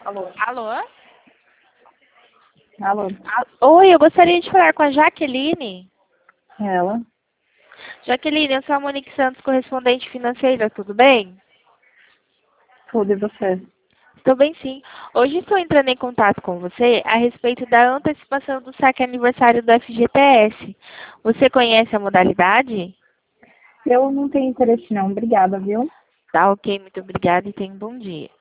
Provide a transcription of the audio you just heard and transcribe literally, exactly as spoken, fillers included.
Alô? Alô? Alô? Ah, Oi, eu gostaria de falar com a Jaqueline. Ela? Jaqueline, eu sou a Monique Santos, correspondente financeira, tudo bem? Tudo e você? Estou bem, sim. Hoje estou entrando em contato com você a respeito da antecipação do saque aniversário do F G T S. Você conhece a modalidade? Eu não tenho interesse não, obrigada, viu? Tá ok, muito obrigada e tenha um bom dia.